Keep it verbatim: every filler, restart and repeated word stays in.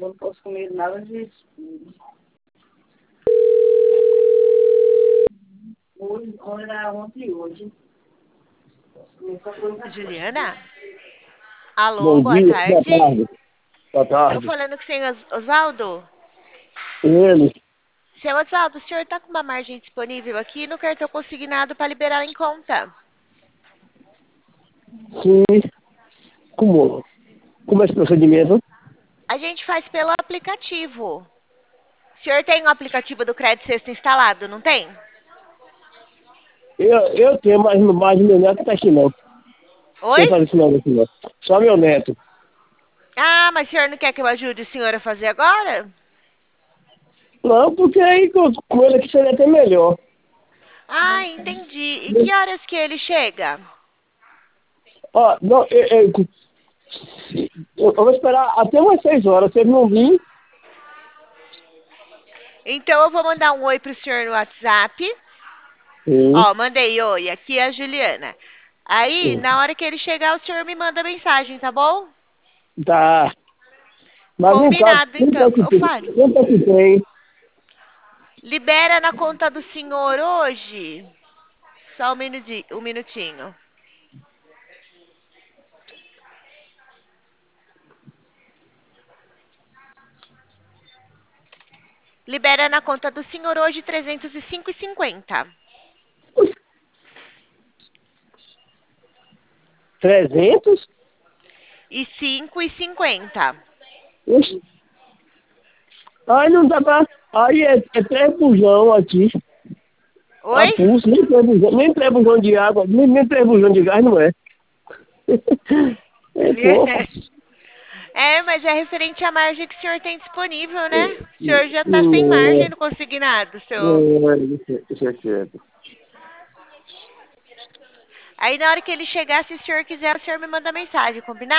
Eu não posso comer nada disso. Hoje, era ontem e hoje. Posso comer só coisa forte. Juliana? Alô, Bom boa dia, boa tarde. tarde. Boa Tô tarde. falando com o senhor Os- Osvaldo. Ele, Seu Osvaldo, o senhor tá com uma margem disponível aqui no cartão consignado para liberar em conta. sim, como, como é esse procedimento? A gente faz pelo aplicativo. O senhor tem o aplicativo do Crédito Sexto instalado, não tem? Eu, eu tenho, mas, mas meu neto tá aqui não. Oi? Quem faz isso não aqui não. Só meu neto. Ah, mas o senhor não quer que eu ajude o senhor a fazer agora? Não, porque aí com, com ele aqui seria até melhor. Ah, entendi. E que horas que ele chega? Ó, não, eu, eu, eu vou esperar até umas seis horas. Se ele não vir, Então eu vou mandar um oi pro senhor no WhatsApp. sim, Ó, mandei oi, aqui é a Juliana. Aí, sim. na hora que ele chegar, o senhor me manda mensagem, tá bom? Tá. Mas vem cá, Combinado, quanto é então. que Eu tem? falo. Quanto é que tem? Libera na conta do senhor hoje. Só um minuti- um minutinho. Libera na conta do senhor hoje trezentos e cinco e cinquenta. Trezentos? E cinco e cinquenta. Oxe. Aí não dá pra... Aí é, é três bujão aqui. A Oi? pulso, nem três bujão, nem três bujão de água, nem, nem três bujão de gás não é. É pouco. É, mas é referente à margem que o senhor tem disponível, né? O senhor já tá sem Não, margem no consignado, seu. não, isso isso é certo. Aí na hora que ele chegar, se o senhor quiser, o senhor me manda mensagem, combinado?